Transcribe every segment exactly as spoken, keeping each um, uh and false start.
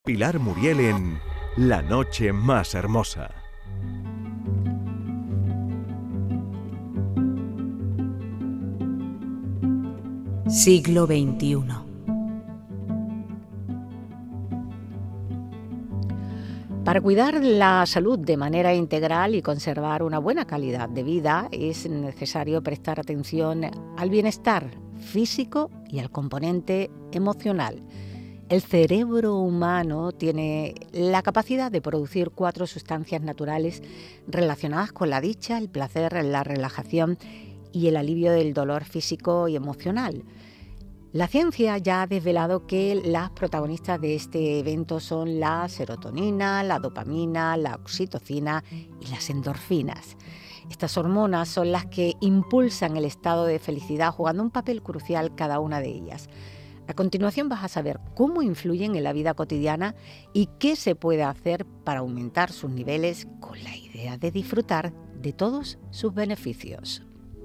Pilar Muriel en La noche más hermosa. Siglo veintiuno. Para cuidar la salud de manera integral y conservar una buena calidad de vida, es necesario prestar atención al bienestar físico y al componente emocional. El cerebro humano tiene la capacidad de producir cuatro sustancias naturales relacionadas con la dicha, el placer, la relajación y el alivio del dolor físico y emocional. La ciencia ya ha desvelado que las protagonistas de este evento son la serotonina, la dopamina, la oxitocina y las endorfinas. Estas hormonas son las que impulsan el estado de felicidad, jugando un papel crucial cada una de ellas. A continuación vas a saber cómo influyen en la vida cotidiana y qué se puede hacer para aumentar sus niveles con la idea de disfrutar de todos sus beneficios.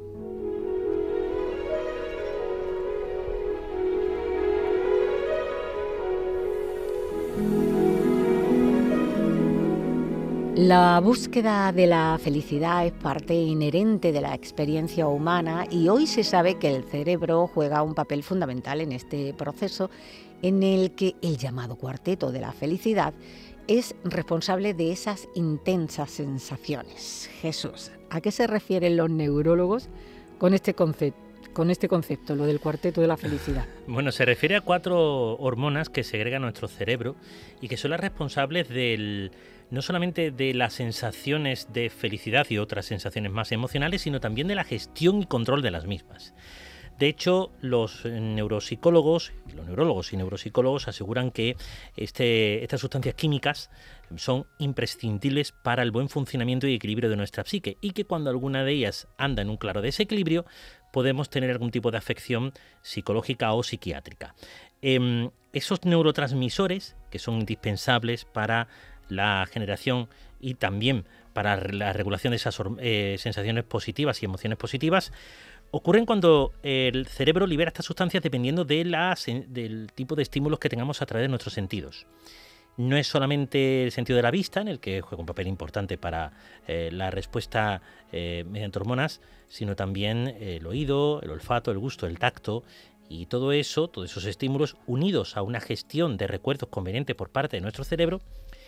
La búsqueda de la felicidad es parte inherente de la experiencia humana y hoy se sabe que el cerebro juega un papel fundamental en este proceso, en el que el llamado cuarteto de la felicidad es responsable de esas intensas sensaciones. Jesús, ¿a qué se refieren los neurólogos con este concepto? Con este concepto, lo del cuarteto de la felicidad. Bueno, se refiere a cuatro hormonas que segrega nuestro cerebro y que son las responsables del, no solamente de las sensaciones de felicidad y otras sensaciones más emocionales, sino también de la gestión y control de las mismas. De hecho, los neuropsicólogos, los neurólogos y neuropsicólogos aseguran que este, estas sustancias químicas son imprescindibles para el buen funcionamiento y equilibrio de nuestra psique y que cuando alguna de ellas anda en un claro desequilibrio podemos tener algún tipo de afección psicológica o psiquiátrica. Eh, esos neurotransmisores, que son indispensables para la generación y también para la regulación de esas eh, sensaciones positivas y emociones positivas, ocurren cuando el cerebro libera estas sustancias dependiendo de la, del tipo de estímulos que tengamos a través de nuestros sentidos. No es solamente el sentido de la vista, en el que juega un papel importante para eh, la respuesta eh, mediante hormonas, sino también el oído, el olfato, el gusto, el tacto, y todo eso, todos esos estímulos unidos a una gestión de recuerdos conveniente por parte de nuestro cerebro,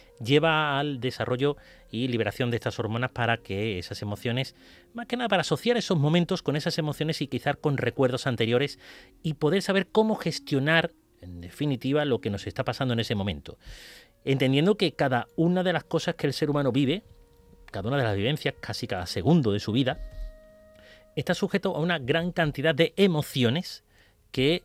lleva al desarrollo y liberación de estas hormonas para que esas emociones, más que nada para asociar esos momentos con esas emociones y quizá con recuerdos anteriores y poder saber cómo gestionar en definitiva lo que nos está pasando en ese momento. Entendiendo que cada una de las cosas que el ser humano vive, cada una de las vivencias, casi cada segundo de su vida, está sujeto a una gran cantidad de emociones que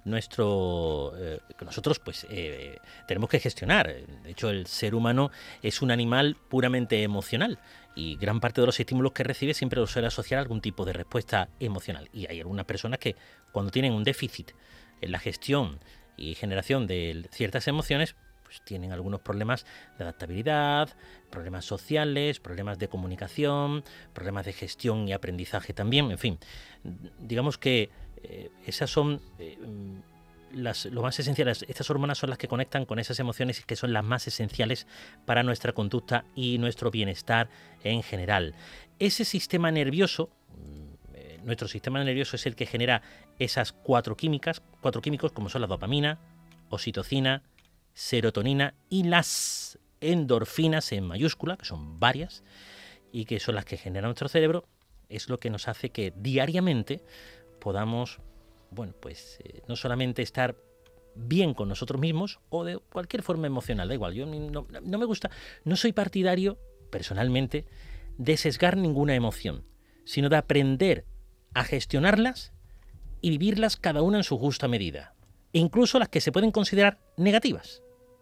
nuestro eh, que nosotros pues eh, tenemos que gestionar. De hecho, el ser humano es un animal puramente emocional y gran parte de los estímulos que recibe siempre los suele asociar a algún tipo de respuesta emocional. Y hay algunas personas que cuando tienen un déficit en la gestión y generación de ciertas emociones, pues tienen algunos problemas de adaptabilidad, problemas sociales, problemas de comunicación, problemas de gestión y aprendizaje también, en fin. Digamos que eh, esas son eh, las, lo más esenciales. Estas hormonas son las que conectan con esas emociones y que son las más esenciales para nuestra conducta y nuestro bienestar en general. Ese sistema nervioso, nuestro sistema nervioso es el que genera esas cuatro químicas, cuatro químicos como son la dopamina, oxitocina, serotonina y las endorfinas en mayúscula, que son varias y que son las que genera nuestro cerebro. Es lo que nos hace que diariamente podamos, bueno, pues eh, no solamente estar bien con nosotros mismos o de cualquier forma emocional, da igual. Yo no, no me gusta, no soy partidario personalmente de sesgar ninguna emoción, sino de aprender a gestionarlas y vivirlas cada una en su justa medida, e incluso las que se pueden considerar negativas.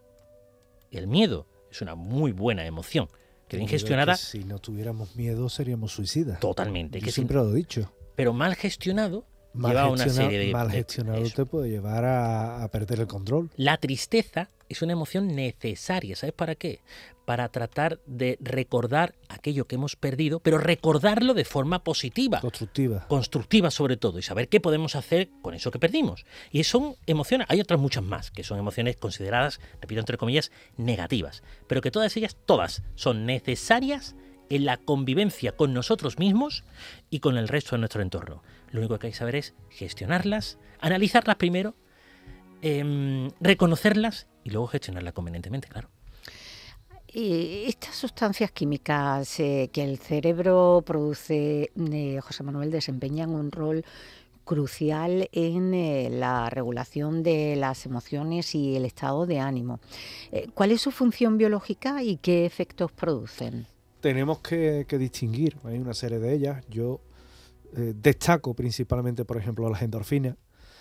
El miedo es una muy buena emoción, que bien gestionada... Que si no tuviéramos miedo seríamos suicidas. Totalmente. Yo que siempre sin, lo he dicho. Pero mal gestionado mal lleva una serie de... mal de- gestionado eso. te puede llevar a, a perder el control. La tristeza es una emoción necesaria, ¿sabes para qué? Para tratar de recordar aquello que hemos perdido, pero recordarlo de forma positiva, Constructiva. constructiva sobre todo, y saber qué podemos hacer con eso que perdimos. Y son emociones, hay otras muchas más, que son emociones consideradas, repito entre comillas, negativas, pero que todas ellas, todas, son necesarias en la convivencia con nosotros mismos y con el resto de nuestro entorno. Lo único que hay que saber es gestionarlas, analizarlas primero, eh, reconocerlas y luego gestionarlas convenientemente, claro. Y estas sustancias químicas eh, que el cerebro produce, eh, José Manuel, desempeñan un rol crucial en eh, la regulación de las emociones y el estado de ánimo. Eh, ¿Cuál es su función biológica y qué efectos producen? Tenemos que, que distinguir, hay una serie de ellas. Yo eh, destaco principalmente, por ejemplo, las endorfinas,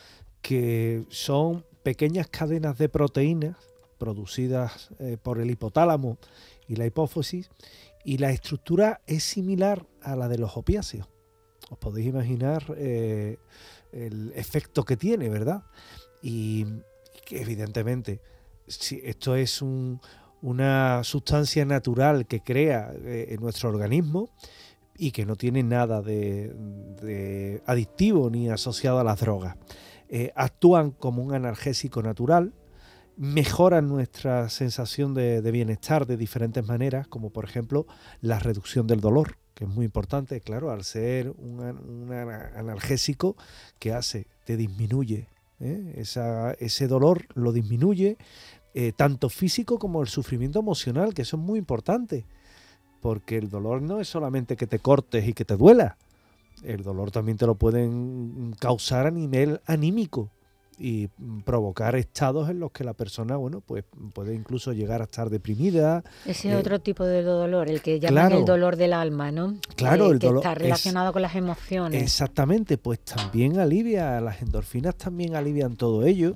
que son pequeñas cadenas de proteínas producidas eh, por el hipotálamo y la hipófisis, y la estructura es similar a la de los opiáceos. Os podéis imaginar eh, el efecto que tiene, ¿verdad? Y, y que evidentemente, si esto es un, una sustancia natural que crea eh, en nuestro organismo y que no tiene nada de, de adictivo ni asociado a las drogas. Eh, actúan como un analgésico natural, mejoran nuestra sensación de, de bienestar de diferentes maneras, como por ejemplo la reducción del dolor, que es muy importante, claro, al ser un, un analgésico que hace, te disminuye, ¿eh? Esa, ese dolor lo disminuye, eh, tanto físico como el sufrimiento emocional, que eso es muy importante, porque el dolor no es solamente que te cortes y que te duela, el dolor también te lo pueden causar a nivel anímico y provocar estados en los que la persona, bueno, pues puede incluso llegar a estar deprimida. Ese eh, otro tipo de dolor, el que llaman claro, el dolor del alma, ¿no? Claro, Eh, el que dolor está es- relacionado con las emociones. Exactamente, pues también alivia, las endorfinas también alivian todo ello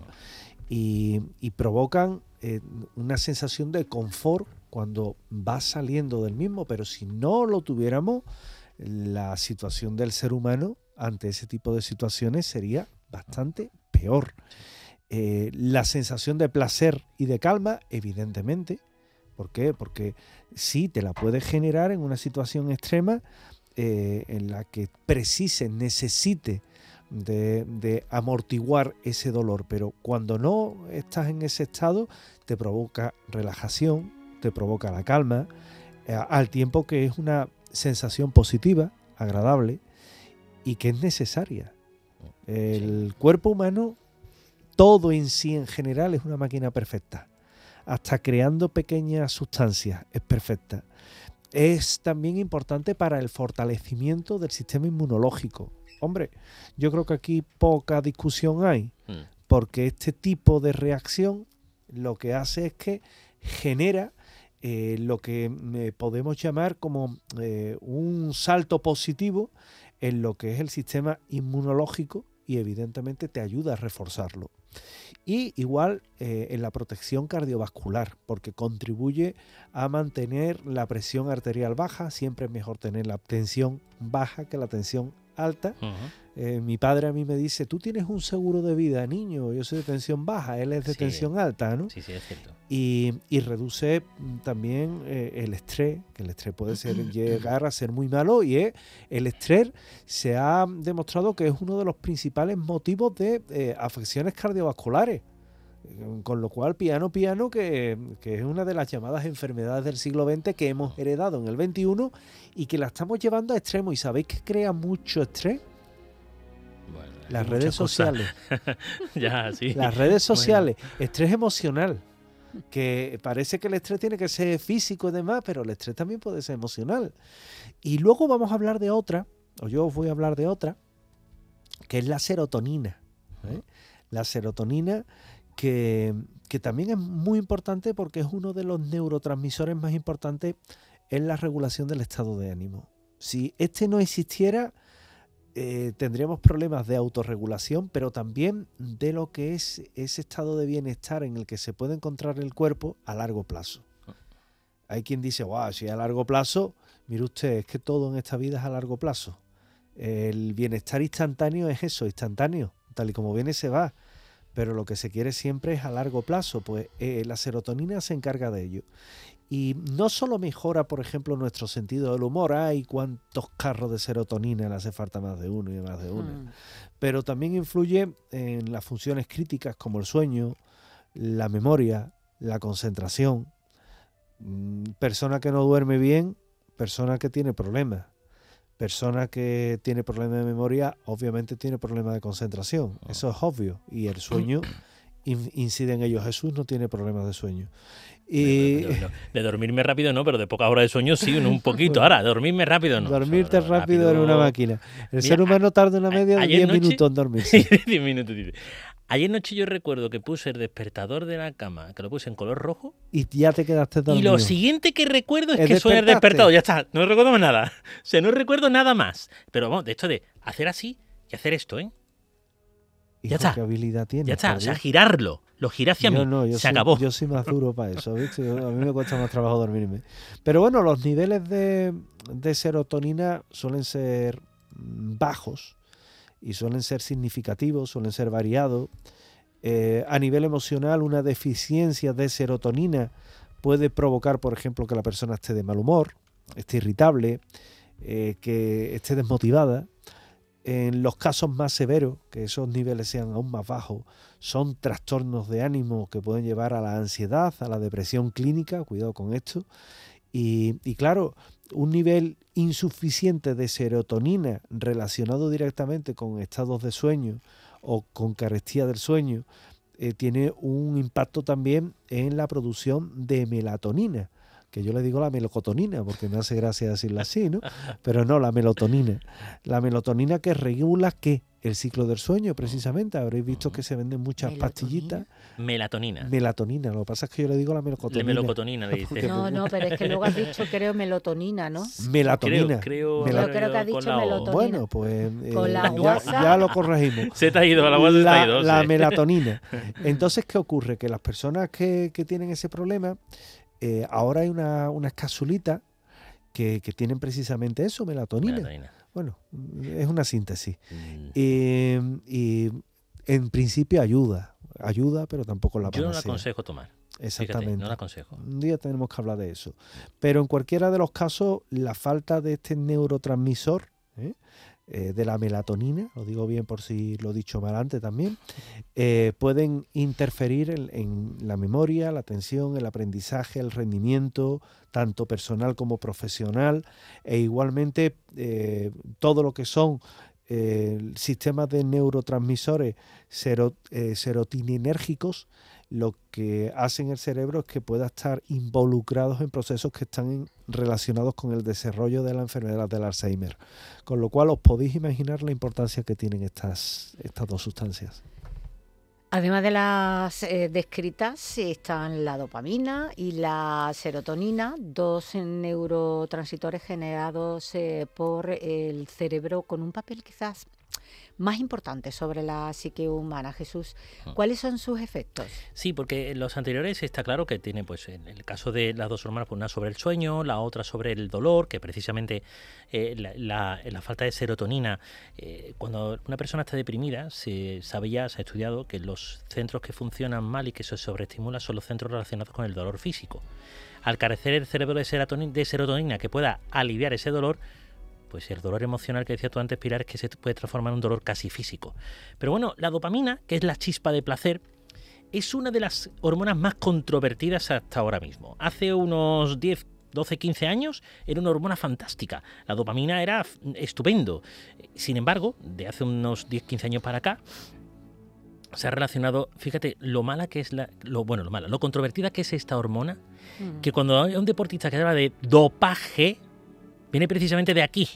y, y provocan eh, una sensación de confort cuando vas saliendo del mismo, pero si no lo tuviéramos, la situación del ser humano ante ese tipo de situaciones sería bastante peor. Eh, la sensación de placer y de calma, evidentemente. ¿Por qué? Porque sí te la puedes generar en una situación extrema eh, en la que precise, necesite de, de amortiguar ese dolor, pero cuando no estás en ese estado te provoca relajación, te provoca la calma, eh, al tiempo que es una sensación positiva, agradable y que es necesaria. El cuerpo humano, todo en sí en general es una máquina perfecta, hasta creando pequeñas sustancias es perfecta. Es también importante para el fortalecimiento del sistema inmunológico. Hombre, yo creo que aquí poca discusión hay, Mm. porque este tipo de reacción lo que hace es que genera eh, lo que eh, podemos llamar como eh, un salto positivo en lo que es el sistema inmunológico y evidentemente te ayuda a reforzarlo. Y igual eh, en la protección cardiovascular, porque contribuye a mantener la presión arterial baja. Siempre es mejor tener la tensión baja que la tensión alta. Uh-huh. Eh, mi padre a mí me dice, tú tienes un seguro de vida, niño, yo soy de tensión baja, él es de Sí. tensión alta, ¿no? Sí, sí, es cierto. Y, y reduce mm, también eh, el estrés, que el estrés puede ser, llegar a ser muy malo, y es, el estrés se ha demostrado que es uno de los principales motivos de eh, afecciones cardiovasculares. Eh, Con lo cual, piano, piano, que, que es una de las llamadas enfermedades del siglo veinte que hemos heredado en el veintiuno y que la estamos llevando a extremo. ¿Y sabéis que crea mucho estrés? Bueno, hay Las muchas redes cosas. sociales. Ya, sí. Las redes sociales, estrés emocional, que parece que el estrés tiene que ser físico y demás, pero el estrés también puede ser emocional. Y luego vamos a hablar de otra, o yo os voy a hablar de otra, que es la serotonina. ¿eh? La serotonina que, que también es muy importante porque es uno de los neurotransmisores más importantes en la regulación del estado de ánimo. Si este no existiera, Eh, tendríamos problemas de autorregulación, pero también de lo que es ese estado de bienestar en el que se puede encontrar el cuerpo a largo plazo. Hay quien dice, wow, si a largo plazo, mire usted, es que todo en esta vida es a largo plazo. El bienestar instantáneo es eso, instantáneo, tal y como viene se va, pero lo que se quiere siempre es a largo plazo, pues eh, la serotonina se encarga de ello. Y no solo mejora, por ejemplo, nuestro sentido del humor, ay, cuántos carros de serotonina, le hace falta más de uno y más de una, mm. pero también influye en las funciones críticas como el sueño, la memoria, la concentración. Persona que no duerme bien, persona que tiene problemas. Persona que tiene problemas de memoria, obviamente tiene problemas de concentración. Eso es obvio. Y el sueño in, incide en ello. Jesús no tiene problemas de sueño. Y... No, no, no. De dormirme rápido no, pero de pocas horas de sueño sí, un poquito. Ahora, dormirme rápido no. Dormirte o sea, rápido en una máquina. El Mira, ser humano tarda una media de diez minutos en dormirse. diez minutos, dice. Ayer noche yo recuerdo que puse el despertador de la cama, que lo puse en color rojo. Y ya te quedaste dormido. Y lo siguiente que recuerdo es que soy el despertador. Ya está, no recuerdo más nada. O sea, no recuerdo nada más. Pero vamos, de esto de hacer así y hacer esto, ¿eh? Hijo, ya está. ¿Qué habilidad tienes? Ya está, o sea, girarlo. Lo giré hacia yo mí. No, yo Se soy, acabó. Yo soy más duro para eso, ¿viste? A mí me cuesta más trabajo dormirme. Pero bueno, los niveles de, de serotonina suelen ser bajos y suelen ser significativos, suelen ser variados. Eh, a nivel emocional, una deficiencia de serotonina puede provocar, por ejemplo, que la persona esté de mal humor, esté irritable, eh, que esté desmotivada. En los casos más severos, que esos niveles sean aún más bajos, son trastornos de ánimo que pueden llevar a la ansiedad, a la depresión clínica, cuidado con esto. Y, y claro, un nivel insuficiente de serotonina relacionado directamente con estados de sueño o con carestía del sueño, eh, tiene un impacto también en la producción de melatonina, que yo le digo la melocotonina, porque me hace gracia decirlo así, ¿no? Pero no, la melatonina. La melatonina que regula, ¿qué? El ciclo del sueño, precisamente. Habréis visto que se venden muchas ¿Melatonina? pastillitas. Melatonina. Melatonina. Lo que pasa es que yo le digo la melocotonina. La melocotonina, le dice. No, no, pero es que luego has dicho, creo, melatonina, ¿no? Melatonina. Creo, creo, Mel- creo que has dicho melatonina. Bueno, pues eh, con la ya, ya lo corregimos. Se te ha ido, la guasa se te ha ido. La sí. melatonina. Entonces, ¿qué ocurre? Que las personas que, que tienen ese problema, eh, ahora hay una, unas capsulitas que, que tienen precisamente eso, melatonina. melatonina. Bueno, es una síntesis. Mm. Y, y en principio ayuda, ayuda, pero tampoco la panacea. Yo no la aconsejo tomar. Exactamente. Fíjate, no la aconsejo. Un día tenemos que hablar de eso. Pero en cualquiera de los casos, la falta de este neurotransmisor, ¿eh? Eh, de la melatonina, lo digo bien por si lo he dicho mal antes también, eh, pueden interferir en, en la memoria, la atención, el aprendizaje, el rendimiento, tanto personal como profesional, e igualmente eh, todo lo que son eh, sistemas de neurotransmisores sero, eh, serotoninérgicos, lo que hacen el cerebro es que pueda estar involucrados en procesos que están en, relacionados con el desarrollo de la enfermedad del Alzheimer. Con lo cual os podéis imaginar la importancia que tienen estas, estas dos sustancias. Además de las eh, descritas, están la dopamina y la serotonina, dos neurotransmisores generados eh, por el cerebro con un papel quizás más importante sobre la psique humana. Jesús, ¿cuáles son sus efectos? Sí, porque en los anteriores está claro que tiene, pues en el caso de las dos hormonas, pues una sobre el sueño, la otra sobre el dolor, que precisamente eh, la, la, la falta de serotonina, eh, cuando una persona está deprimida, se sabe ya, se ha estudiado que los centros que funcionan mal y que se sobreestimulan son los centros relacionados con el dolor físico. Al carecer el cerebro de serotonina, de serotonina que pueda aliviar ese dolor, pues el dolor emocional que decías tú antes, Pilar, es que se puede transformar en un dolor casi físico. Pero bueno, la dopamina, que es la chispa de placer, es una de las hormonas más controvertidas hasta ahora mismo. Hace unos diez, doce, quince años era una hormona fantástica. La dopamina era estupendo. Sin embargo, de hace unos diez, quince años para acá, se ha relacionado, fíjate, lo mala que es la, lo bueno, lo mala, lo controvertida que es esta hormona, mm. que cuando hay un deportista que habla de dopaje, viene precisamente de aquí,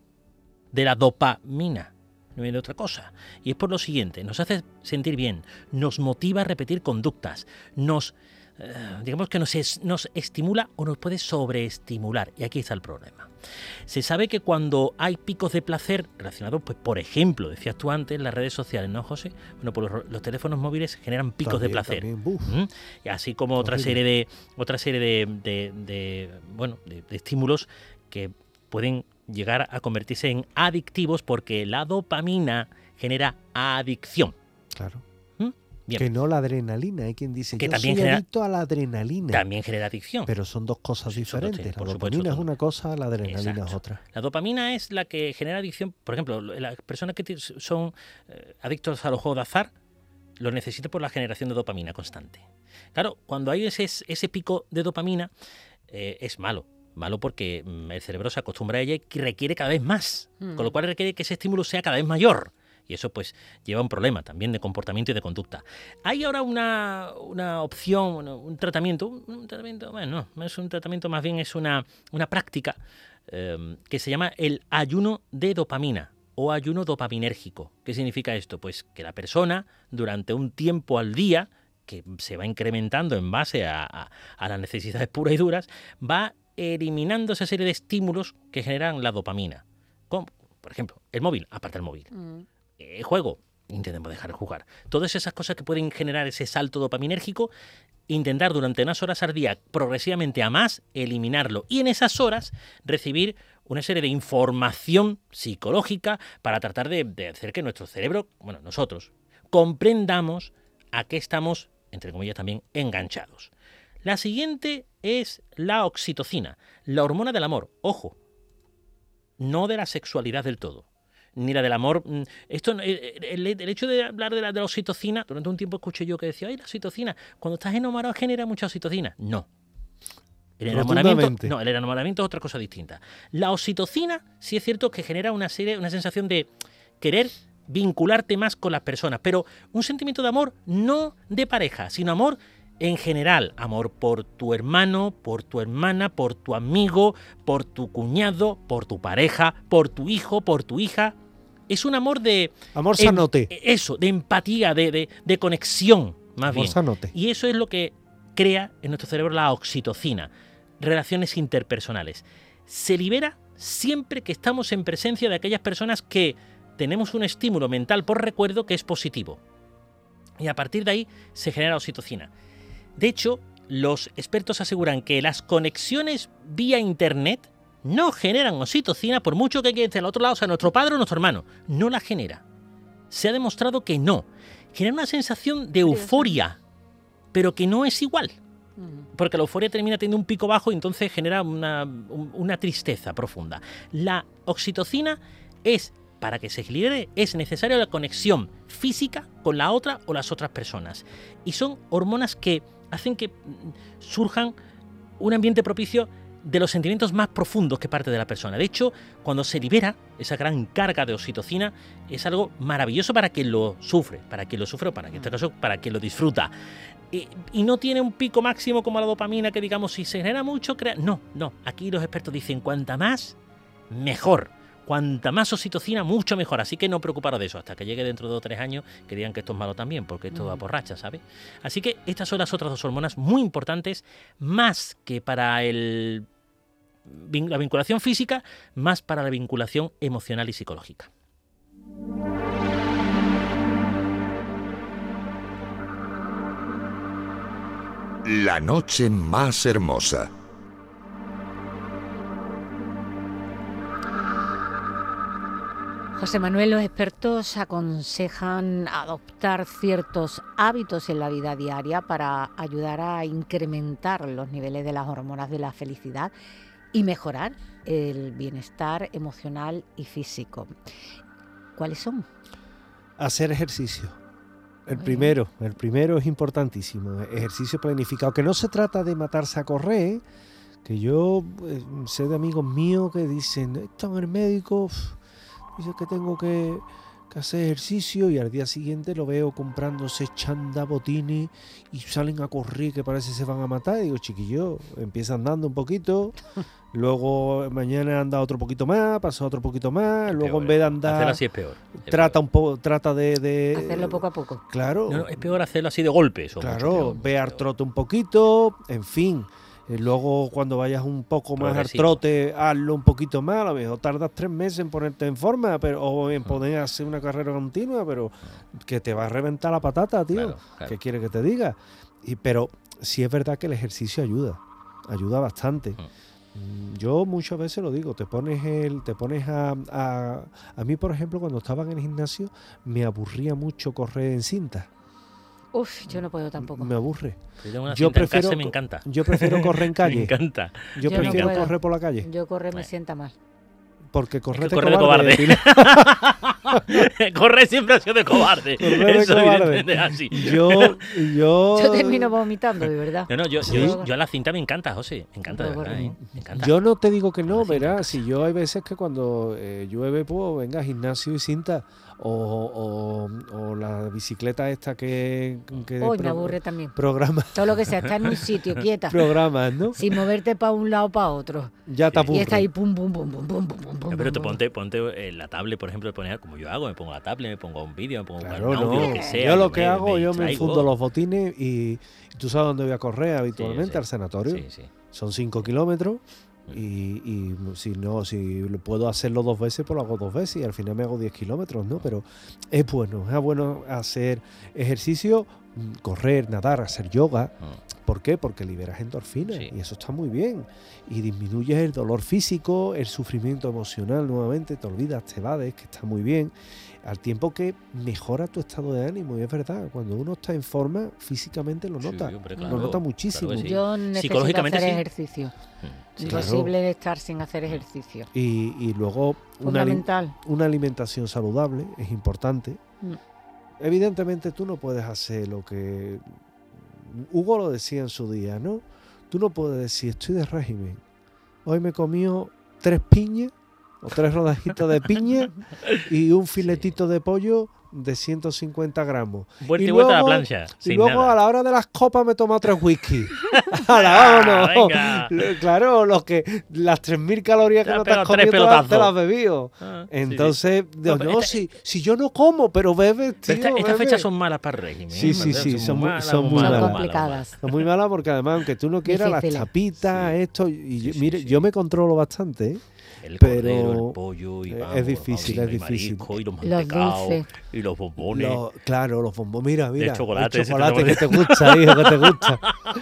de la dopamina, no viene de otra cosa. Y es por lo siguiente, nos hace sentir bien, nos motiva a repetir conductas, nos, eh, digamos que nos, es, nos estimula o nos puede sobreestimular. Y aquí está el problema. Se sabe que cuando hay picos de placer relacionados, pues por ejemplo, decías tú antes, las redes sociales, ¿no, José? Bueno, pues los, los teléfonos móviles generan picos también, de placer. ¿Mm? Y así como otra horrible. serie de otra serie de, de, de bueno, de, de estímulos que pueden llegar a convertirse en adictivos porque la dopamina genera adicción. Claro. ¿Mm? Bien. Que no la adrenalina. Hay quien dice, que yo también soy genera, adicto a la adrenalina. También genera adicción. Pero son dos cosas Sí, son dos, diferentes. por La supuesto, dopamina es son- una cosa, la adrenalina Exacto. es otra. La dopamina es la que genera adicción. Por ejemplo, las personas que t- son eh, adictos a los juegos de azar lo necesitan por la generación de dopamina constante. Claro, cuando hay ese, ese pico de dopamina, eh, es malo. Malo porque mm, el cerebro se acostumbra a ella y requiere cada vez más. Mm. Con lo cual requiere que ese estímulo sea cada vez mayor. Y eso pues lleva a un problema también de comportamiento y de conducta. Hay ahora una, una opción, una- un tratamiento, un, un tratamiento, bueno, no, no es un tratamiento, más bien es una, una práctica eh, que se llama el ayuno de dopamina o ayuno dopaminérgico. ¿Qué significa esto? Pues que la persona durante un tiempo al día, que se va incrementando en base a, a, a las necesidades puras y duras, va eliminando esa serie de estímulos que generan la dopamina. Como, por ejemplo, el móvil, aparta el móvil. Mm. El juego, intentemos dejar de jugar. Todas esas cosas que pueden generar ese salto dopaminérgico, intentar durante unas horas al día, progresivamente a más, eliminarlo. Y en esas horas recibir una serie de información psicológica para tratar de, de hacer que nuestro cerebro, bueno, nosotros, comprendamos a qué estamos, entre comillas, también enganchados. La siguiente es la oxitocina, la hormona del amor. Ojo, no de la sexualidad del todo, ni la del amor. Esto, el, el hecho de hablar de la, de la oxitocina, durante un tiempo escuché yo que decía, ay, la oxitocina, cuando estás enamorado genera mucha oxitocina. No. El enamoramiento, no, el enamoramiento es otra cosa distinta. La oxitocina sí es cierto que genera una serie, una sensación de querer vincularte más con las personas, pero un sentimiento de amor no de pareja, sino amor en general, amor por tu hermano, por tu hermana, por tu amigo, por tu cuñado, por tu pareja, por tu hijo, por tu hija. Es un amor de... Amor sanote. Em, eso, de empatía, de, de, de conexión, más Amor bien. sanote. Y eso es lo que crea en nuestro cerebro la oxitocina, relaciones interpersonales. Se libera siempre que estamos en presencia de aquellas personas que tenemos un estímulo mental por recuerdo que es positivo. Y a partir de ahí se genera oxitocina. De hecho, los expertos aseguran que las conexiones vía internet no generan oxitocina por mucho que esté al otro lado, o sea, nuestro padre o nuestro hermano. No la genera. Se ha demostrado que no. Genera una sensación de euforia, pero que no es igual. Porque la euforia termina teniendo un pico bajo y entonces genera una, una tristeza profunda. La oxitocina es, para que se libere, es necesaria la conexión física con la otra o las otras personas. Y son hormonas que hacen que surjan un ambiente propicio de los sentimientos más profundos que parte de la persona. De hecho, cuando se libera esa gran carga de oxitocina, es algo maravilloso para quien lo sufre, para quien lo sufre o para, en este caso, para quien lo disfruta. Y, y no tiene un pico máximo como la dopamina, que digamos, si se genera mucho, crea... No, no. Aquí los expertos dicen, cuanta más, mejor. Cuanta más oxitocina, mucho mejor. Así que no preocuparos de eso, hasta que llegue dentro de dos o tres años que digan que esto es malo también, porque esto va por racha, ¿sabes? Así que estas son las otras dos hormonas muy importantes, más que para el, la vinculación física, más para la vinculación emocional y psicológica. La noche más hermosa. José Manuel, los expertos aconsejan adoptar ciertos hábitos en la vida diaria para ayudar a incrementar los niveles de las hormonas de la felicidad y mejorar el bienestar emocional y físico. ¿Cuáles son? Hacer ejercicio. El primero, el primero es importantísimo, ejercicio planificado, que no se trata de matarse a correr, que yo eh, sé de amigos míos que dicen, esto en el médico... Uf, dice que tengo que, que hacer ejercicio y al día siguiente lo veo comprándose chanda, botines y salen a correr que parece que se van a matar. Y digo, chiquillo, empieza andando un poquito, luego mañana anda otro poquito más, pasa otro poquito más, Es luego peor, en vez de ¿eh? andar... Hacerlo así es peor. Es trata peor. un poco, trata de, de... Hacerlo poco a poco. Claro. No, no, es peor hacerlo así de golpe. Eso, mucho Claro, peor, ve al peor. trote un poquito, en fin. Eh, luego cuando vayas un poco más al Progresivo. trote, hazlo un poquito más. A lo mejor tardas tres meses en ponerte en forma pero o en poder hacer una carrera continua, pero que te va a reventar la patata, tío. Claro, claro. ¿Qué quiere que te diga? Y, pero sí es verdad que el ejercicio ayuda, ayuda bastante. Yo muchas veces lo digo, te pones el, te pones a, a, a mí, por ejemplo, cuando estaba en el gimnasio, me aburría mucho correr en cinta. Uf, yo no puedo tampoco. Me aburre. Yo tengo una Yo cinta en prefiero casa y me co- encanta. Yo prefiero correr en calle. Me encanta. Yo Yo no prefiero puedo. correr por la calle. Yo correr me Bueno. sienta mal. Porque correr que corre de cobarde. Correr siempre ha sido de cobarde. Correr de Eso cobarde. evidentemente es así. Yo, yo, Yo termino vomitando, de verdad. No, no, yo, Sí. yo, yo a la cinta me encanta, José. Me encanta, de No puedo verdad, ¿eh? correr. Me encanta. yo no te digo que no, La cinta en verás. casa. Si yo hay veces que cuando eh, llueve, pues venga, gimnasio y cinta. O, o, o la bicicleta esta que, que Hoy me pro- aburre también. programa, Todo lo que sea, estar en un sitio quieta, programas, ¿no? sin moverte para un lado o para otro. Ya te Sí. Y está ahí aburre. pum, pum, pum, pum, pum, pum, pum, pum. No, pero te pum. ponte, ponte en la tablet, por ejemplo, poner como yo hago, me pongo la tablet, me pongo un vídeo, me pongo Claro, un audio, no. lo que sea. Yo lo me- que hago, me yo me distraigo. infundo los botines y, y tú sabes dónde voy a correr habitualmente, Sí, sí. al sanatorio. Sí, sí. Son cinco kilómetros y, y si no, si lo puedo hacerlo dos veces, pues lo hago dos veces y al final me hago diez kilómetros, ¿no? Pero es bueno, es bueno hacer ejercicio, mm, correr, nadar, hacer yoga. Mm. ¿Por qué? Porque liberas endorfinas Sí. y eso está muy bien. Y disminuyes el dolor físico, el sufrimiento emocional nuevamente, te olvidas, te evades, que está muy bien. Al tiempo que mejora tu estado de ánimo, y es verdad, cuando uno está en forma, físicamente lo Sí, nota. hombre, lo claro, nota claro muchísimo. que sí. Yo necesito Psicológicamente hacer sí. ejercicio. Mm. Sí. Claro. Imposible estar sin hacer ejercicio. Y, y luego una, ali- Fundamental. una alimentación saludable es importante. Mm. Evidentemente tú no puedes hacer lo que Hugo lo decía en su día, ¿no? Tú no puedes decir, estoy de régimen. Hoy me he comido tres piñas o tres rodajitas de piña y un filetito de pollo de ciento cincuenta gramos. Vuelta y, Y vuelta a la luego- plancha. Y sin luego nada. a la hora de las copas me he tomado tres whisky. ¡Hala, vámonos! venga. Lo- Claro, los que, las tres mil calorías Te que has no te has pegado tres comido te las, te pelotazos. las has bebido. Ah, sí, sí. Entonces, digo, No, pero no, esta- si, si yo no como, pero bebes, tío, Pero esta- estas bebe. fechas son malas para el régimen. Sí, ¿eh? sí, sí, son muy- malas, son muy Son malas. complicadas. Es muy mala porque además, aunque tú no quieras, las Difíciles. tapitas, Sí. esto, y yo- Sí, sí, mire, sí. yo me controlo bastante, ¿eh? El pero cordero, el pollo, y es vamos, difícil, vamos, es y difícil. marisco, y los Los mantecaos, dulces. y los bombones. Lo- claro, los bombos, mira, mira, chocolate, el ese chocolate que te te gusta, hijo, que te gusta.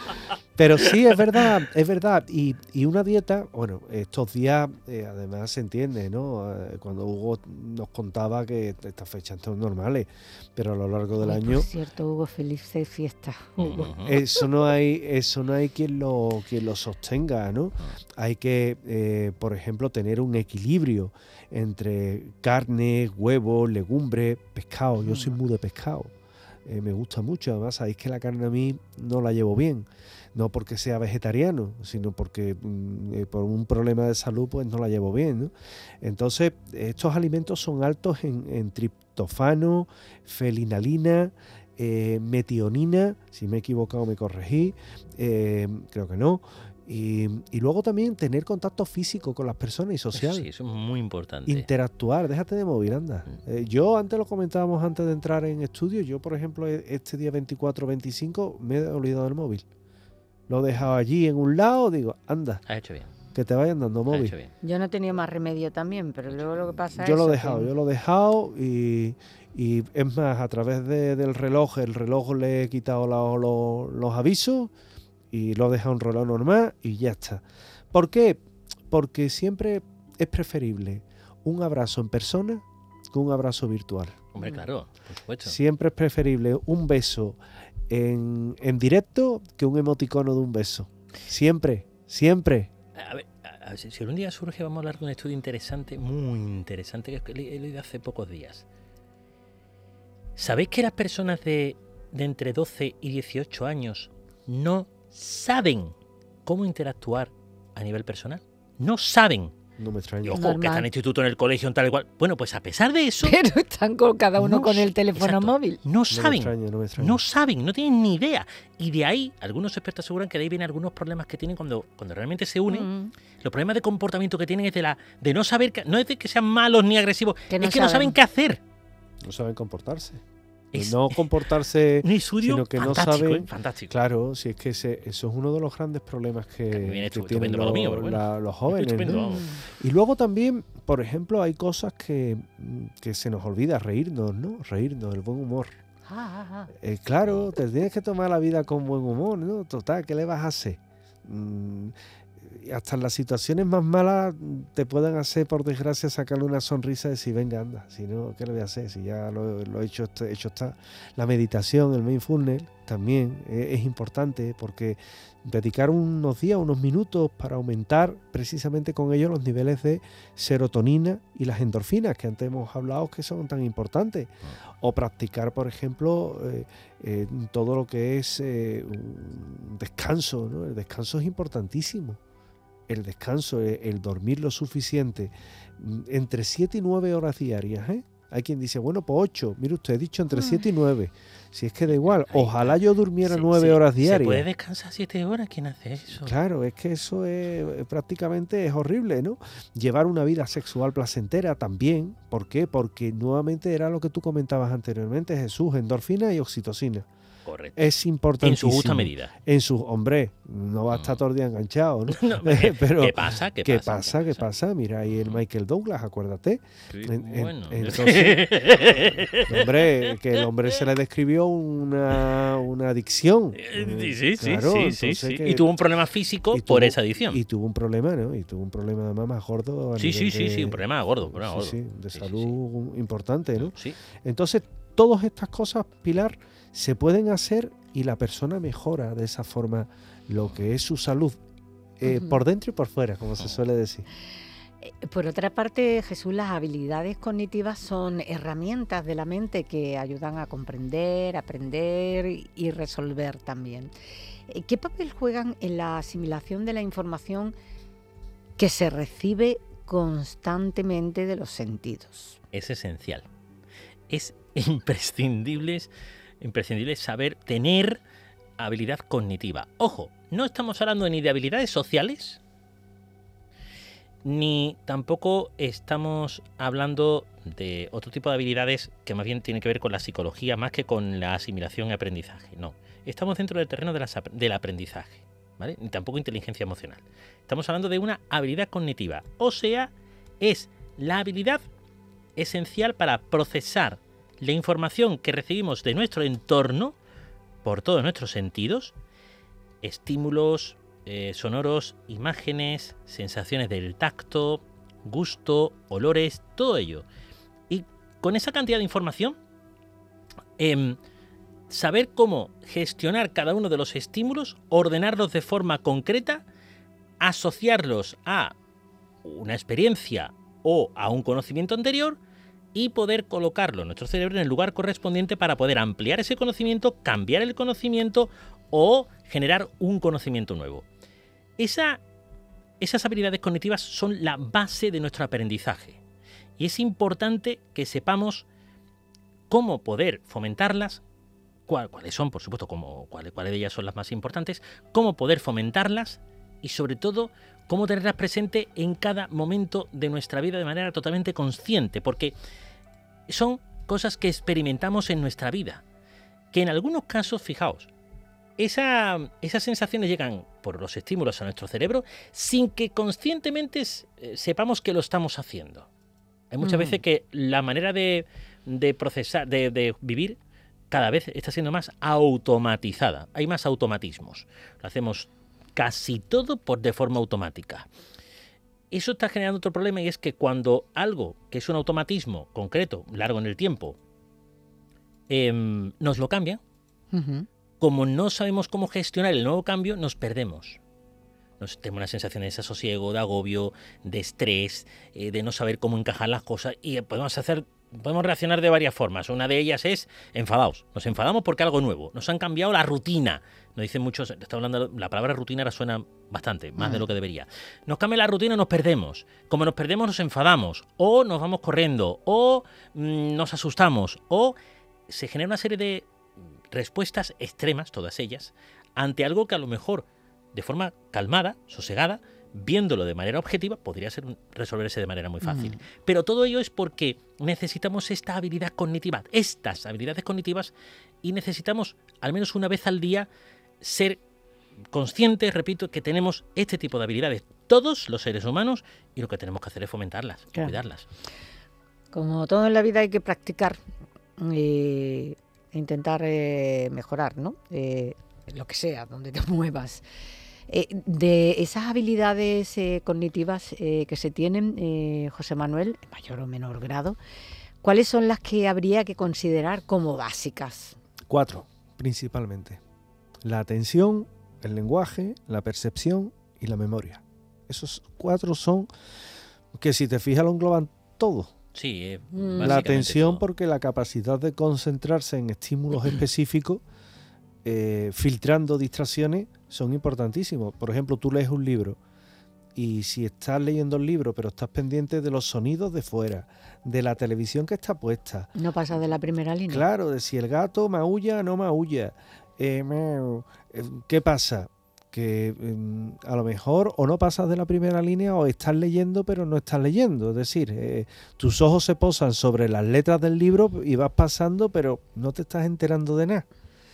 Pero sí, es verdad, es verdad. Y, y una dieta, bueno, estos días eh, además se entiende, ¿no? Eh, Cuando Hugo nos contaba que estas fechas son normales, pero a lo largo del Ay, año Por cierto, Hugo, feliz fiesta. Hugo. Ujú. eso no hay, eso no hay quien lo, quien lo sostenga, ¿no? Hay que, eh, por ejemplo, tener un equilibrio entre carne, huevos, legumbres, pescado. Yo soy muy de pescado. Eh, me gusta mucho. Además, sabéis que la carne a mí no la llevo bien. No porque sea vegetariano, sino porque mm, eh, por un problema de salud pues no la llevo bien, ¿no? Entonces, estos alimentos son altos en, en triptofano, felinalina, eh, metionina, si me he equivocado me corregí, eh, creo que no. Y, y luego también tener contacto físico con las personas y social. Sí, eso es muy importante. Interactuar, déjate de móvil, anda. Mm. Eh, yo antes lo comentábamos antes de entrar en estudio, yo por ejemplo e- este día veinticuatro veinticinco me he olvidado del móvil. Lo he dejado allí en un lado, digo, anda, Has hecho bien. que te vayan dando Has móvil. hecho bien. Yo no he tenido más remedio también, pero luego lo que pasa Yo es lo he eso, dejado, que- yo lo he dejado y, y es más, a través de- del reloj, el reloj le he quitado la- lo- los avisos y lo he dejado en reloj normal y ya está. ¿Por qué? Porque siempre es preferible un abrazo en persona que un abrazo virtual. Hombre, claro, por supuesto. Siempre es preferible un beso en, en directo que un emoticono de un beso. Siempre, siempre. A ver, a- a ver, si si algún día surge, vamos a hablar de un estudio interesante, muy interesante, que he he leído hace pocos días. ¿Sabéis que las personas de, de entre doce y dieciocho años no saben cómo interactuar a nivel personal? No saben. No me Y extraña. ojo, Normal. que están en instituto, en el colegio, en tal y cual. Bueno, pues a pesar de eso, Pero están con cada uno No con el s- teléfono exacto. móvil. no No me saben. extraña, no me extraña. No saben, no tienen ni idea. Y de ahí, algunos expertos aseguran que de ahí vienen algunos problemas que tienen cuando, cuando realmente se unen. Mm. Los problemas de comportamiento que tienen es de la de no saber, que- no es de que sean malos ni agresivos, Que no es que no saben saben. qué hacer. No saben comportarse. Es- no comportarse. Un estudio sino que no fantástico, saben- ¿eh? Fantástico. Claro, si es que ese- eso es uno de los grandes problemas que, Que a mí viene que estu- tienen estupendo para lo mío, los, pero bueno. la- los Estoy jóvenes. estupendo, ¿no? vamos. Y luego también, por ejemplo, hay cosas que, que se nos olvida, reírnos, ¿no? Reírnos, el buen humor. Ah, ah, ah. Eh, claro, te tienes que tomar la vida con buen humor, ¿no? Total, ¿qué le vas a hacer? Mm, hasta en las situaciones más malas te pueden hacer, por desgracia, sacarle una sonrisa y decir, venga, anda, si no, ¿qué le voy a hacer? Si ya lo, lo he hecho, hecho está. La meditación, el mindfulness, también es, es importante, porque dedicar unos días, unos minutos para aumentar precisamente con ello los niveles de serotonina y las endorfinas que antes hemos hablado que son tan importantes. O practicar, por ejemplo, eh, eh, todo lo que es eh, un descanso, ¿no? El descanso es importantísimo. El descanso, el, el dormir lo suficiente, entre siete y nueve horas diarias, ¿eh? Hay quien dice, bueno, pues ocho. Mire usted, he dicho entre siete y nueve. Si es que da igual. Ojalá yo durmiera sí, nueve sí. horas diarias. ¿Se puede descansar siete horas? ¿Quién hace eso? Claro, es que eso es prácticamente es horrible, ¿no? Llevar una vida sexual placentera también. ¿Por qué? Porque nuevamente era lo que tú comentabas anteriormente, Jesús, endorfina y oxitocina. Correcto. Es importantísimo. En su justa medida. En su, hombre, no va a estar todo el día enganchado, ¿no? no Pero, ¿Qué pasa? ¿Qué, ¿qué pasa? pasa? ¿Qué pasa? pasa? Mira ahí el Michael Douglas, acuérdate. Sí, en, en, bueno. Entonces, hombre, que el hombre se le describió una, una adicción. Sí, sí, Claro, sí, sí, sí. que, Y tuvo un problema físico y por tuvo, esa adicción. Y tuvo un problema, ¿no? Y tuvo un problema además más gordo. A Sí, sí, nivel sí, de, sí, un problema gordo. Un problema sí, gordo. sí, de Sí, salud sí, importante, ¿no? sí. Entonces, todas estas cosas, Pilar, se pueden hacer y la persona mejora de esa forma lo que es su salud, eh, uh-huh. por dentro y por fuera, como se suele decir. Por otra parte, Jesús, las habilidades cognitivas son herramientas de la mente que ayudan a comprender, aprender y resolver también. ¿Qué papel juegan en la asimilación de la información que se recibe constantemente de los sentidos? Es esencial. Es imprescindible, imprescindible saber tener habilidad cognitiva. Ojo, no estamos hablando ni de habilidades sociales, ni tampoco estamos hablando de otro tipo de habilidades que más bien tienen que ver con la psicología más que con la asimilación y aprendizaje. No, estamos dentro del terreno de la, del aprendizaje, ¿vale? Ni tampoco inteligencia emocional. Estamos hablando de una habilidad cognitiva, o sea, es la habilidad esencial para procesar la información que recibimos de nuestro entorno por todos nuestros sentidos, estímulos eh, sonoros, imágenes, sensaciones del tacto, gusto, olores, todo ello. Y con esa cantidad de información, eh, saber cómo gestionar cada uno de los estímulos, ordenarlos de forma concreta, asociarlos a una experiencia o a un conocimiento anterior y poder colocarlo en nuestro cerebro en el lugar correspondiente para poder ampliar ese conocimiento, cambiar el conocimiento o generar un conocimiento nuevo. Esa, esas habilidades cognitivas son la base de nuestro aprendizaje y es importante que sepamos cómo poder fomentarlas, cuál, cuáles son, por supuesto, cómo, cuáles, cuáles de ellas son las más importantes, cómo poder fomentarlas y sobre todo cómo tenerlas presente en cada momento de nuestra vida de manera totalmente consciente, porque son cosas que experimentamos en nuestra vida, que en algunos casos, fijaos, esa, esas sensaciones llegan por los estímulos a nuestro cerebro sin que conscientemente eh, sepamos que lo estamos haciendo. Hay muchas mm. veces que la manera de, de procesar, de, de vivir, cada vez está siendo más automatizada. Hay más automatismos. Lo hacemos casi todo por de forma automática. Eso está generando otro problema y es que cuando algo que es un automatismo concreto, largo en el tiempo, eh, nos lo cambia, uh-huh. como no sabemos cómo gestionar el nuevo cambio, nos perdemos. Nos tenemos una sensación de desasosiego, de agobio, de estrés, eh, de no saber cómo encajar las cosas y podemos hacer... Podemos reaccionar de varias formas. Una de ellas es enfadados. Nos enfadamos porque algo nuevo. Nos han cambiado la rutina. Nos dicen muchos, está hablando, la palabra rutina ahora suena bastante, más mm. de lo que debería. Nos cambia la rutina y nos perdemos. Como nos perdemos, nos enfadamos. O nos vamos corriendo. O mmm, nos asustamos. O se genera una serie de respuestas extremas, todas ellas, ante algo que a lo mejor, de forma calmada, sosegada, viéndolo de manera objetiva, podría ser resolverse de manera muy fácil. Mm. Pero todo ello es porque necesitamos esta habilidad cognitiva, estas habilidades cognitivas, y necesitamos, al menos una vez al día, ser conscientes, repito, que tenemos este tipo de habilidades, todos los seres humanos, y lo que tenemos que hacer es fomentarlas, claro. cuidarlas. Como todo en la vida hay que practicar e intentar eh, mejorar, ¿no? Eh, lo que sea, donde te muevas. Eh, de esas habilidades eh, cognitivas eh, que se tienen, eh, José Manuel, en mayor o menor grado, ¿cuáles son las que habría que considerar como básicas? Cuatro, principalmente. La atención, el lenguaje, la percepción y la memoria. Esos cuatro son que, si te fijas, lo engloban todo. Sí, eh, Mm. La atención, todo. porque la capacidad de concentrarse en estímulos específicos, eh, filtrando distracciones, son importantísimos. Por ejemplo, tú lees un libro y si estás leyendo el libro pero estás pendiente de los sonidos de fuera, de la televisión que está puesta, No pasa de la primera línea. claro, de si el gato maulla o no maulla, eh, meu, eh, ¿qué pasa? Que eh, a lo mejor o no pasas de la primera línea o estás leyendo pero no estás leyendo. Es decir, eh, tus ojos se posan sobre las letras del libro y vas pasando pero no te estás enterando de nada.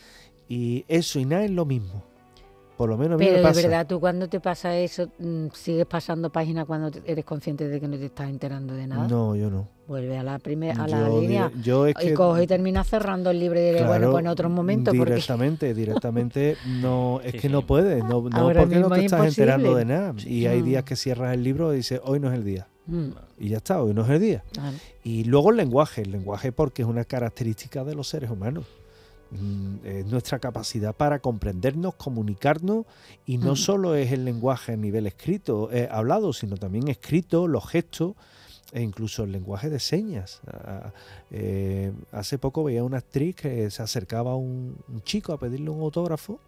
Y eso y nada es lo mismo. Por lo menos a mí Pero me de pasa. verdad, tú cuando te pasa eso, mm, sigues pasando páginas cuando te- eres consciente de que no te estás enterando de nada. No, yo no. Vuelve a la primera, a la Yo, línea. dire- yo es Y que coge y termina cerrando el libro y diré, claro, bueno, pues en otro momento, porque directamente, directamente no, es Sí, que sí. no puedes, no, no Ahora porque no mismo te es estás enterando imposible. de nada. Sí. Y hay Mm. días que cierras el libro y dices, hoy no es el día. Mm, Y ya está, hoy no es el día. claro. Y luego el lenguaje, el lenguaje porque es una característica de los seres humanos. Mm, Es nuestra capacidad para comprendernos, comunicarnos, y no Mm. solo es el lenguaje a nivel escrito, eh, hablado, sino también escrito, los gestos e incluso el lenguaje de señas. Ah, eh, hace poco veía una actriz que se acercaba a un, un chico a pedirle un autógrafo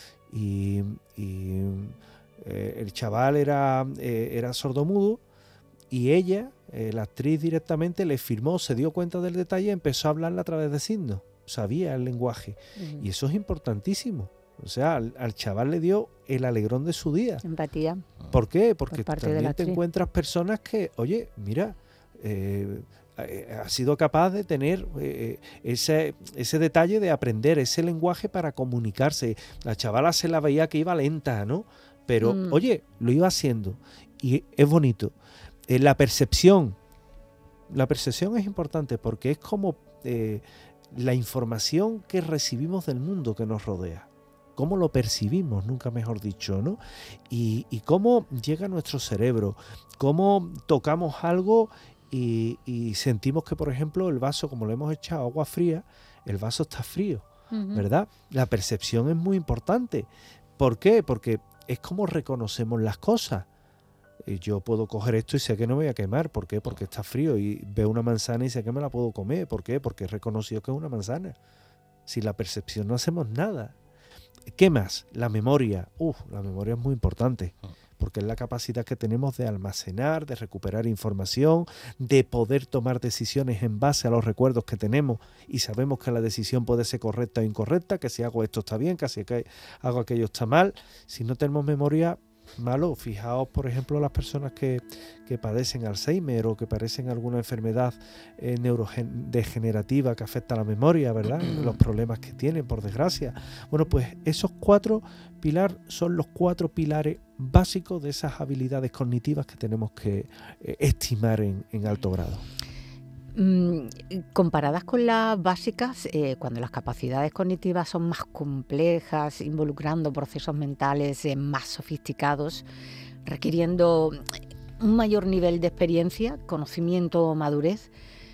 y, y, eh, el chaval era, eh, era sordomudo. Y ella, eh, la actriz, directamente le firmó, se dio cuenta del detalle y empezó a hablarle a través de signos. Sabía el lenguaje. Mm. Y eso es importantísimo. O sea, al, al chaval le dio el alegrón de su día. Empatía. ¿Por qué? Porque parte de la también te actriz. encuentras personas que, oye, mira, eh, eh, ha sido capaz de tener eh, ese, ese detalle de aprender ese lenguaje para comunicarse. La chavala se la veía que iba lenta, ¿no? Pero, Mm. oye, lo iba haciendo. Y es bonito. Eh, la percepción. La percepción es importante porque es como eh, la información que recibimos del mundo que nos rodea. Cómo lo percibimos, nunca mejor dicho, ¿no? Y, y cómo llega a nuestro cerebro, cómo tocamos algo y, y sentimos que, por ejemplo, el vaso, como le hemos echado agua fría, el vaso está frío, Ujú. ¿verdad? La percepción es muy importante. ¿Por qué? Porque es como reconocemos las cosas. Y yo puedo coger esto y sé que no me voy a quemar. ¿Por qué? Porque está frío. Y veo una manzana y sé que me la puedo comer. ¿Por qué? Porque he reconocido que es una manzana. Sin la percepción no hacemos nada. ¿Qué más? La memoria. Uf, la memoria es muy importante. Porque es la capacidad que tenemos de almacenar, de recuperar información, de poder tomar decisiones en base a los recuerdos que tenemos y sabemos que la decisión puede ser correcta o incorrecta, que si hago esto está bien, que si hago aquello está mal. Si no tenemos memoria, malo. Fijaos, por ejemplo, las personas que, que padecen Alzheimer o que padecen alguna enfermedad eh, neurodegenerativa que afecta a la memoria, ¿verdad? Los problemas que tienen, por desgracia. Bueno, pues esos cuatro pilares son los cuatro pilares básicos de esas habilidades cognitivas que tenemos que eh, estimar en, en alto grado. Mm, comparadas con las básicas, eh, cuando las capacidades cognitivas son más complejas, involucrando procesos mentales eh, más sofisticados, requiriendo un mayor nivel de experiencia, conocimiento o madurez,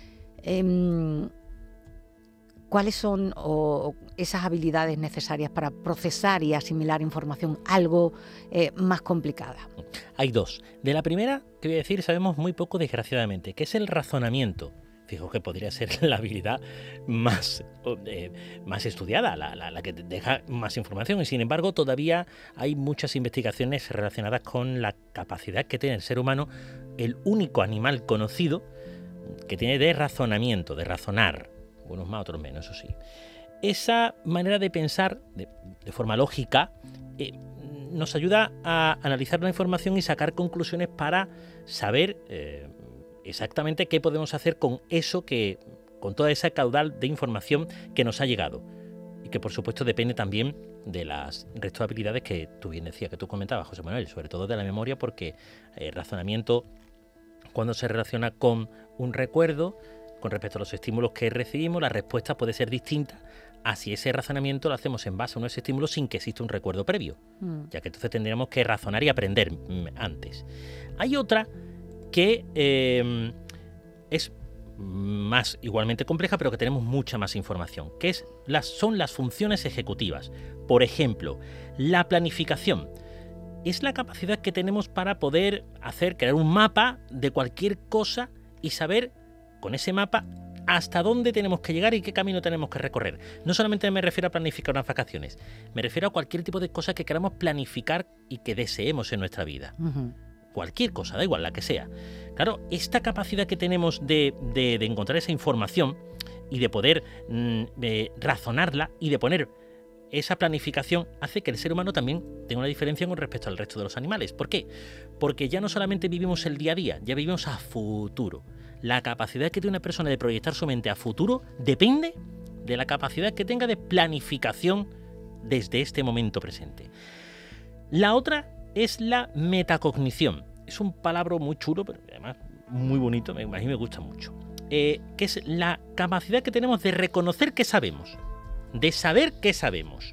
eh, ¿cuáles son o, esas habilidades necesarias para procesar y asimilar información algo eh, más complicada? Hay dos. De la primera, que voy a decir, sabemos muy poco, desgraciadamente, que es el razonamiento. Fijo que podría ser la habilidad más, eh, más estudiada, la, la, la que deja más información, y sin embargo todavía hay muchas investigaciones relacionadas con la capacidad que tiene el ser humano, el único animal conocido que tiene de razonamiento, de razonar, unos más, otros menos, eso sí. Esa manera de pensar de, de forma lógica eh, nos ayuda a analizar la información y sacar conclusiones para saber eh, exactamente qué podemos hacer con eso que, con toda esa caudal de información que nos ha llegado. Y que por supuesto depende también de las restos de habilidades que tú bien decías, que tú comentabas, José Manuel, sobre todo de la memoria, porque el razonamiento, cuando se relaciona con un recuerdo, con respecto a los estímulos que recibimos, la respuesta puede ser distinta así ese razonamiento lo hacemos en base a unos estímulos sin que exista un recuerdo previo, mm. ya que entonces tendríamos que razonar y aprender antes. Hay otra que eh, es más igualmente compleja, pero que tenemos mucha más información, que es las, son las funciones ejecutivas. Por ejemplo, la planificación. Es la capacidad que tenemos para poder hacer, crear un mapa de cualquier cosa y saber con ese mapa hasta dónde tenemos que llegar y qué camino tenemos que recorrer. No solamente me refiero a planificar unas vacaciones, me refiero a cualquier tipo de cosa que queramos planificar y que deseemos en nuestra vida. Uh-huh. Cualquier cosa, da igual la que sea. Claro, esta capacidad que tenemos de, de, de encontrar esa información y de poder mm, de razonarla y de poner esa planificación hace que el ser humano también tenga una diferencia con respecto al resto de los animales. ¿Por qué? Porque ya no solamente vivimos el día a día, ya vivimos a futuro. La capacidad que tiene una persona de proyectar su mente a futuro depende de la capacidad que tenga de planificación desde este momento presente. La otra es la metacognición. Es un palabra muy chulo, pero además muy bonito, a mí me gusta mucho. Eh, que es la capacidad que tenemos de reconocer que sabemos. De saber qué sabemos.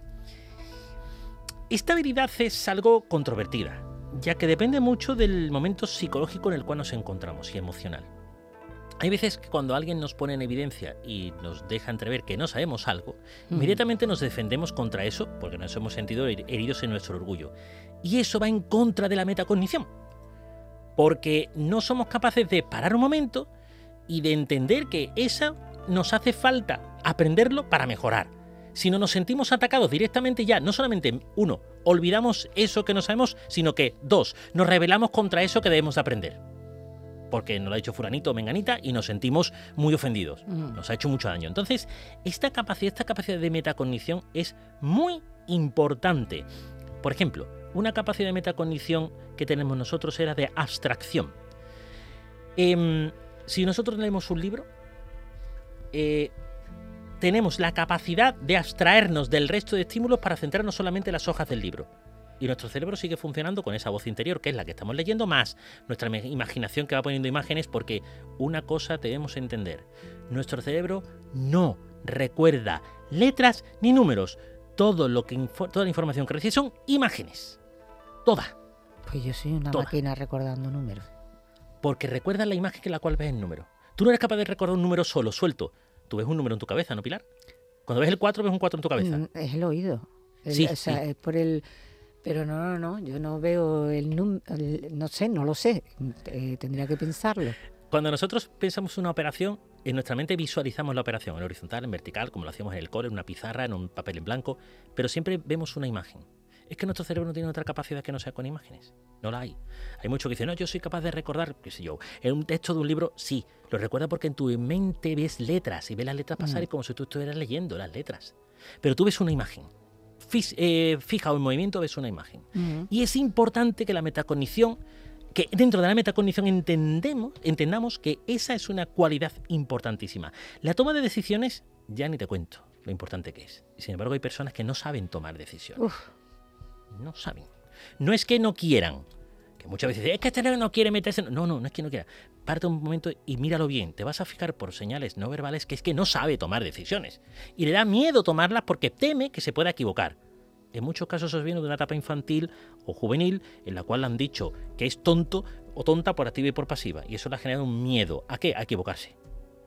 Esta habilidad es algo controvertida, ya que depende mucho del momento psicológico en el cual nos encontramos y emocional. Hay veces que cuando alguien nos pone en evidencia y nos deja entrever que no sabemos algo, mm. inmediatamente nos defendemos contra eso porque nos hemos sentido heridos en nuestro orgullo. Y eso va en contra de la metacognición, porque no somos capaces de parar un momento y de entender que eso nos hace falta aprenderlo para mejorar. Si no nos sentimos atacados directamente ya, no solamente, uno, olvidamos eso que no sabemos, sino que, dos, nos rebelamos contra eso que debemos de aprender. Porque nos lo ha dicho fulanito o menganita y nos sentimos muy ofendidos. Mm. Nos ha hecho mucho daño. Entonces, esta capacidad, esta capacidad de metacognición es muy importante. Por ejemplo, una capacidad de metacognición que tenemos nosotros era de abstracción. Eh, si nosotros leemos un libro, eh, tenemos la capacidad de abstraernos del resto de estímulos para centrarnos solamente en las hojas del libro. Y nuestro cerebro sigue funcionando con esa voz interior, que es la que estamos leyendo, más nuestra imaginación que va poniendo imágenes, porque una cosa debemos entender. Nuestro cerebro no recuerda letras ni números. Todo lo que info- toda la información que recibe son imágenes. Toda. Pues yo soy una Toda. máquina recordando números. Porque recuerdas la imagen en la cual ves el número. Tú no eres capaz de recordar un número solo, suelto. Tú ves un número en tu cabeza, ¿no, Pilar? Cuando ves el cuatro, ves un cuatro en tu cabeza. Mm, es el oído. El, Sí, o sea, sí. es por el... Pero no, no, no, yo no veo el número, no sé, no lo sé, eh, tendría que pensarlo. Cuando nosotros pensamos una operación, en nuestra mente visualizamos la operación en horizontal, en vertical, como lo hacíamos en el cole, en una pizarra, en un papel en blanco, pero siempre vemos una imagen. Es que nuestro cerebro no tiene otra capacidad que no sea con imágenes. No la hay. Hay muchos que dicen, no, yo soy capaz de recordar, qué sé yo, en un texto de un libro, sí, lo recuerda porque en tu mente ves letras y ves las letras pasar mm. y como si tú estuvieras leyendo las letras. Pero tú ves una imagen. Fis, eh, fija o en movimiento ves una imagen. Uh-huh. Y es importante que la metacognición, que dentro de la metacognición entendemos, entendamos que esa es una cualidad importantísima. La toma de decisiones, ya ni te cuento lo importante que es. Y sin embargo hay personas que no saben tomar decisiones. Uf. No saben. No es que no quieran, que muchas veces es que este no quiere meterse. No, no, no es que no quiera. Parte un momento y míralo bien. Te vas a fijar por señales no verbales que es que no sabe tomar decisiones. Y le da miedo tomarlas porque teme que se pueda equivocar. En muchos casos eso viene de una etapa infantil o juvenil en la cual le han dicho que es tonto o tonta por activa y por pasiva. Y eso le ha generado un miedo. ¿A qué? A equivocarse.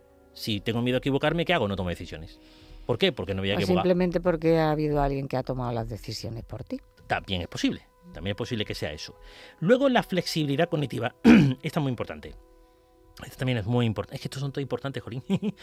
Si tengo miedo a equivocarme, ¿qué hago? No tomo decisiones. ¿Por qué? Porque no voy a o equivocar. Simplemente porque ha habido alguien que ha tomado las decisiones por ti. También es posible. También es posible que sea eso. Luego la flexibilidad cognitiva. Esta es muy importante. Esta también es muy importante. Es que estos son todo importantes, Jolín.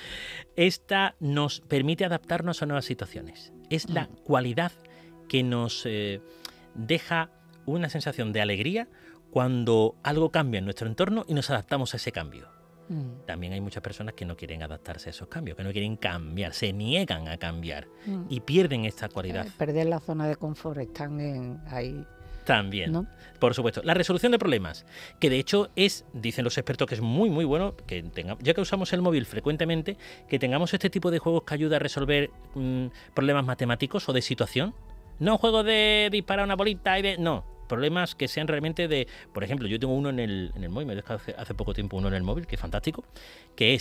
Esta nos permite adaptarnos a nuevas situaciones. Es la cualidad que nos eh, deja una sensación de alegría cuando algo cambia en nuestro entorno y nos adaptamos a ese cambio. Mm. También hay muchas personas que no quieren adaptarse a esos cambios, que no quieren cambiar, se niegan a cambiar mm. y pierden esta cualidad. Eh, perder la zona de confort, están en, ahí. También, ¿no? Por supuesto. La resolución de problemas, que de hecho es, dicen los expertos, que es muy muy bueno, que tengamos, ya que usamos el móvil frecuentemente, que tengamos este tipo de juegos que ayuda a resolver mmm, problemas matemáticos o de situación. No juegos de disparar una bolita y de... No, problemas que sean realmente de... Por ejemplo, yo tengo uno en el, en el móvil, me he dejado hace, hace poco tiempo uno en el móvil, que es fantástico, que es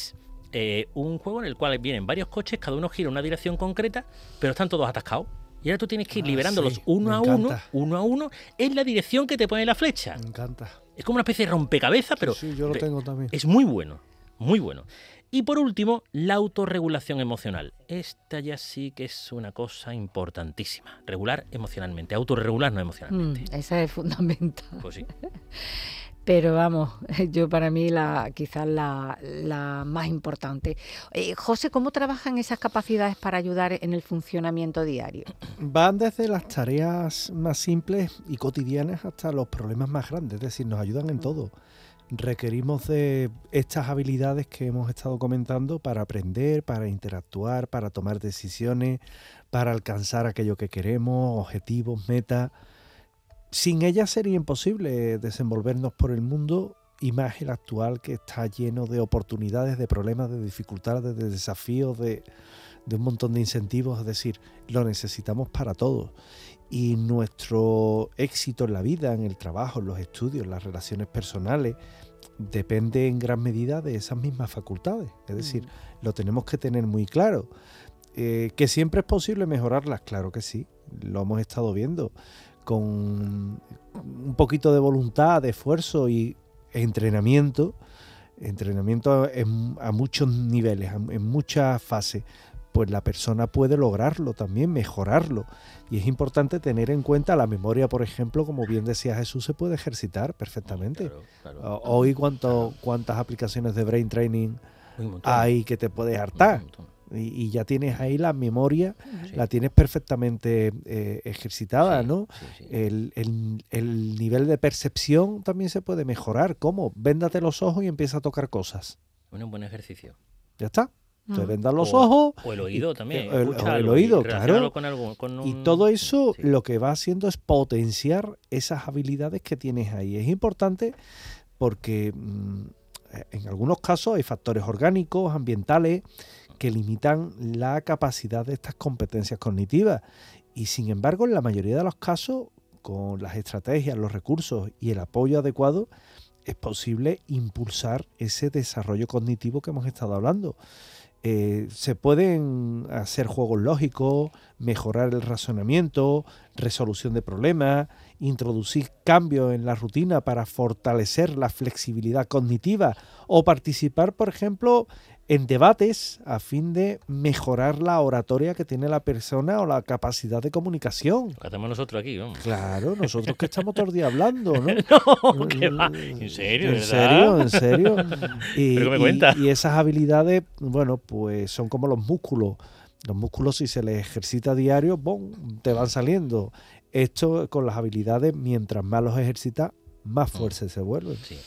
eh, un juego en el cual vienen varios coches, cada uno gira en una dirección concreta, pero están todos atascados. Y ahora tú tienes que ir Ah, liberándolos sí, uno me a uno, encanta. uno a uno, en la dirección que te pone la flecha. Me encanta. Es como una especie de rompecabezas, pero Sí, sí, yo lo tengo también. es muy bueno, muy bueno. Y por último, la autorregulación emocional. Esta ya sí que es una cosa importantísima. Regular emocionalmente, autorregularnos emocionalmente. Mm, esa es fundamental. Pues sí. Pero vamos, yo para mí la quizás la, la más importante. Eh, José, ¿cómo trabajan esas capacidades para ayudar en el funcionamiento diario? Van desde las tareas más simples y cotidianas hasta los problemas más grandes, es decir, nos ayudan en todo. Requerimos de estas habilidades que hemos estado comentando para aprender, para interactuar, para tomar decisiones, para alcanzar aquello que queremos, objetivos, metas. Sin ellas sería imposible desenvolvernos por el mundo, y más el actual, que está lleno de oportunidades, de problemas, de dificultades, de desafíos, de, de un montón de incentivos. Es decir, lo necesitamos para todos. Y nuestro éxito en la vida, en el trabajo, en los estudios, en las relaciones personales, depende en gran medida de esas mismas facultades. Es decir, mm. lo tenemos que tener muy claro. Eh, ¿Que siempre es posible mejorarlas? Claro que sí, lo hemos estado viendo. Con un poquito de voluntad, de esfuerzo y entrenamiento, entrenamiento en, a muchos niveles, en muchas fases, pues la persona puede lograrlo también, mejorarlo. Y es importante tener en cuenta la memoria, por ejemplo, como bien decía Jesús, se puede ejercitar perfectamente. Claro, claro. Hoy cuánto, cuántas aplicaciones de brain training hay que te puedes hartar. Y, y ya tienes ahí la memoria, sí. la tienes perfectamente eh, ejercitada, sí, ¿no? Sí, sí. El, el, el nivel de percepción también se puede mejorar. ¿Cómo? Véndate los ojos y empieza a tocar cosas. Un buen ejercicio. Ya está. Entonces, vendan los o, ojos. O el oído y, también. El, o el oído, claro. Con algo, con un... Y todo eso sí. lo que va haciendo es potenciar esas habilidades que tienes ahí. Es importante porque mmm, en algunos casos hay factores orgánicos, ambientales, que limitan la capacidad de estas competencias cognitivas. Y sin embargo, en la mayoría de los casos, con las estrategias, los recursos y el apoyo adecuado, es posible impulsar ese desarrollo cognitivo que hemos estado hablando. Eh, se pueden hacer juegos lógicos, mejorar el razonamiento, resolución de problemas, introducir cambios en la rutina para fortalecer la flexibilidad cognitiva o participar, por ejemplo, en debates a fin de mejorar la oratoria que tiene la persona o la capacidad de comunicación. Lo que hacemos nosotros aquí, ¿no? Claro, nosotros que estamos todo el día hablando, ¿no? No, ¿qué va? ¿En serio? ¿En serio? ¿En serio? Y, ¿Pero qué me cuentas? Y, y esas habilidades, bueno, pues son como los músculos. Los músculos, si se les ejercita a diario, ¡bom!, te van saliendo. Esto con las habilidades, mientras más los ejercitas, más fuerza se vuelven. Sí.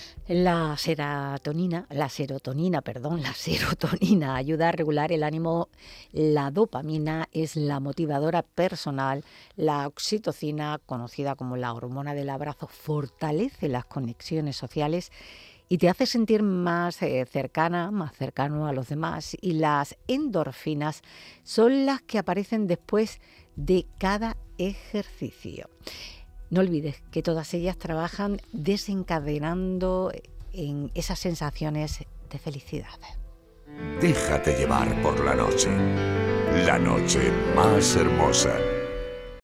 La serotonina, la serotonina, perdón, la serotonina ayuda a regular el ánimo, la dopamina es la motivadora personal, la oxitocina, conocida como la hormona del abrazo, fortalece las conexiones sociales y te hace sentir más eh, cercana, más cercano a los demás, y las endorfinas son las que aparecen después de cada ejercicio. No olvides que todas ellas trabajan desencadenando en esas sensaciones de felicidad. Déjate llevar por la noche. La noche más hermosa.